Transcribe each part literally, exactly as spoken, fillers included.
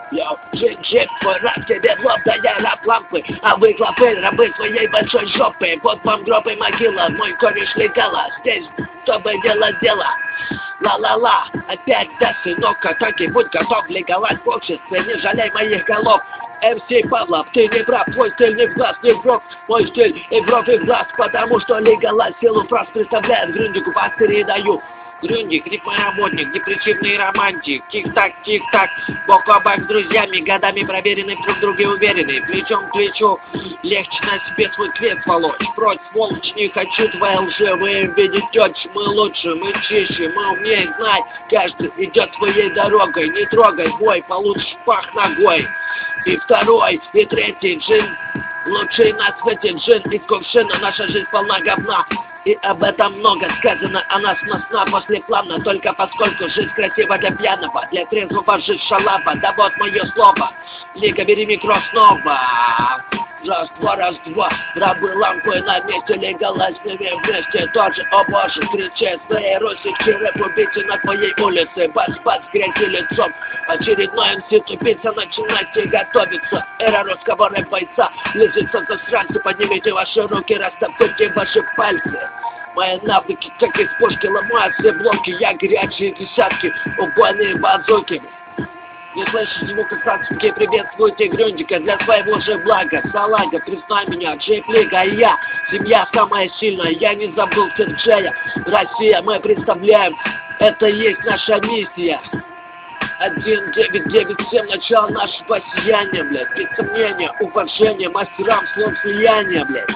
Йоу, джип, раб тебе в лоб, да я раб лампы. А вы клопы, рабы своей большой жопы. Под бомбгробой могила, мой кореш легала. Здесь, чтобы делать дело. Ла-ла-ла, опять да, сынок, атаки, будь готов лиговать в обществе, не жалей моих голов. эм си Павлов, ты не прав, твой стиль не в глаз, не в гроб, мой стиль и в гроб, и в глаз, потому что легала силу фраз представляет, грюндику вас передаю. Грюндик, рифмоработник, депрессивный романтик, тик-так, тик-так, бок о бок с друзьями, годами проверенный, друг в друге уверенный, плечом к плечу, легче на себе свой крест волочь, прочь, сволочь, не хочу твои лжи, вы видеть тёть, мы лучше, мы чище, мы умеем знать, каждый идет своей дорогой, не трогай бой, получишь пах ногой, и второй, и третий джин, лучший на свете джин из кувшина, наша жизнь полна говна. И об этом много сказано, она сносна после плана. Только поскольку жизнь красива для пьяного, для трезвого жизнь шалава. Да вот мое слово, Лига, бери микро снова. Раз-два, раз-два, рабы лампы на месте, легалась с ними вместе тоже, о боже, кричи своей русички, рэп убийцы на твоей улице, бац-бац, грязи лицом, очередной эм си тупица, начинайте готовиться, эра русского рэп-бойца, лежится засранцы, поднимите ваши руки, растопырьте ваши пальцы. Мои навыки, как из пушки, ломают все блоки, я горячие десятки, убойные базуки. Не слышишь звука французский, приветствуйте Грюндика для своего же блага. Салага, признай меня, Джей Плига, я, семья самая сильная, я не забыл Серджея. Россия, мы представляем, это есть наша миссия. один девять девять семь, начало нашего сияния, блядь. Без сомнения, уважение мастерам слов слияния, блядь.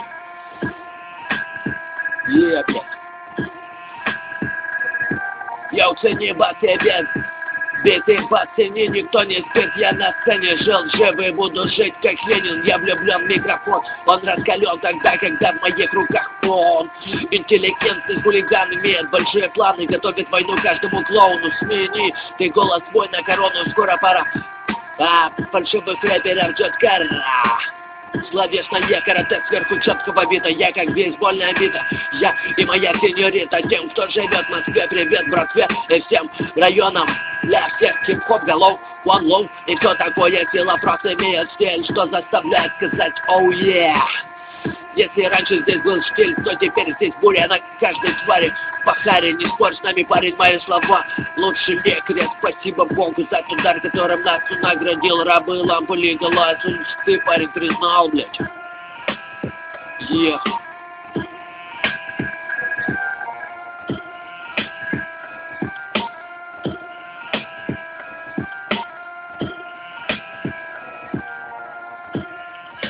Е, блядь. Я уценил вас, без биты по цене, никто не спит, я на сцене жил, живый буду жить, как Ленин, я влюблен в микрофон, он раскален тогда, когда в моих руках он. Интеллигентный хулиган имеет большие планы, готовит войну каждому клоуну, смени, ты голос свой на корону, скоро пора, а фальшивых рэперов ждет кара. Словесная карате сверху четкого вида, я как бейсбольная бита, я и моя сеньорита, тем, кто живет в Москве, привет, братве, и всем районам, для всех хип-хоп голов, one love, и все такое сила просто имеет стиль, что заставляет сказать, оу, oh, yeah. Если раньше здесь был стиль, то теперь здесь буря на каждой твари. Пахаре, не спорь с нами, парень, мои слова лучше лекаря, спасибо Богу за тот дар, которым нас наградил. Рабы, лампы, легала, ты, парень, признал, блядь. Ех.